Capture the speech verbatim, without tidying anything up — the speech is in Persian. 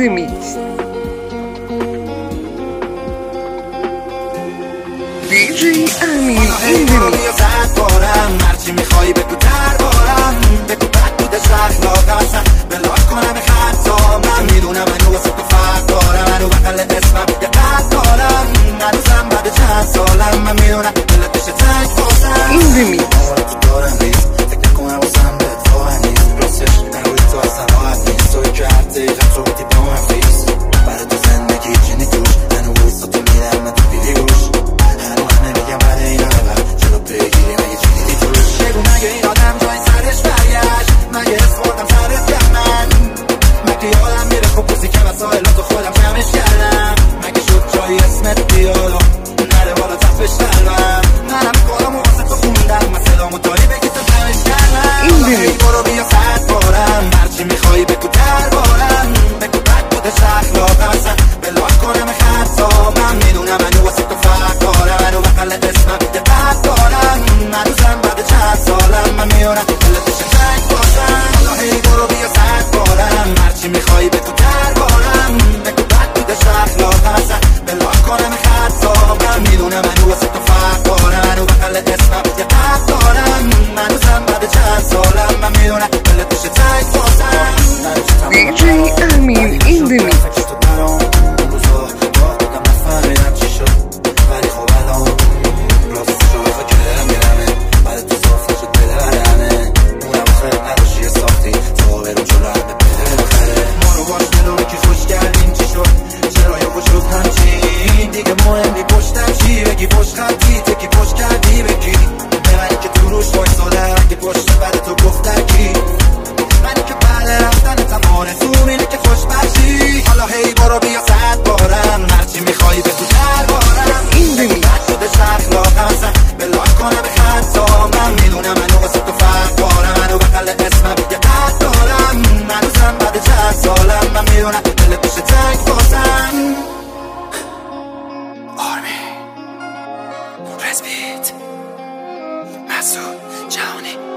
the mix. دی جی امین in the mix. هرچی میخوایی بگو دربارم، بگو بد بوده اخلاقم اصلا بلاک کنم خطا. من میدونم منو واسه تو فرق دارم، منو بغل اسمم یه قد دارم. هنوزم بعد چند سالم من میدونم دلت بشه تنگ بازم in the mix. تو دارم ریز فکر نکنم واسم بهت واقع نیست. راستش نروی تو اصلا راحت نیست. توی که هر دقیقه تو بودی با من فیز برای تو زندگی جنی توش. منو ویسا تو میرم من تو بیلی گوش. هنو همه میگم برای این عقب چرا بگیری مگه چی دیدی توش. بگو مگه این آدم جای سرش برگشت، مگه اس خوردم سرت به من، مگه یادم میره خب پوزی که وسایلاتو خودم جمعش کردم. مگه شد جایی اسمت بیالا نره بالا تفش قلبم. منم کارامو واسه تو خوندم، من صدامو داری بگی تو جمعش کردم. ای برو بیا صد بارم، هرچی میخوایی بگو دربارم، بگو بد بوده اخلاقم اصلا بلاک کنم خطا. من میدونم منو واسه تو فرق دارم، منو بغل اسمم یه قد دارم. هنوزم بعد چند سالم من میدونم دلت بشه تنگ بازم. ای برو بیا صد بارم، هرچی میخوایی بگو دربارم، بگو بد بوده اخلاقم اصلا بلاک کنم خطا. من میدونم منو واسه تو فرق دارم، منو بغل اسمم یه قد دارم. هنوزم بعد چند سالم من میدونم دلت بشه تنگ بازم. دی جی امین in the mix. مسعود جهانی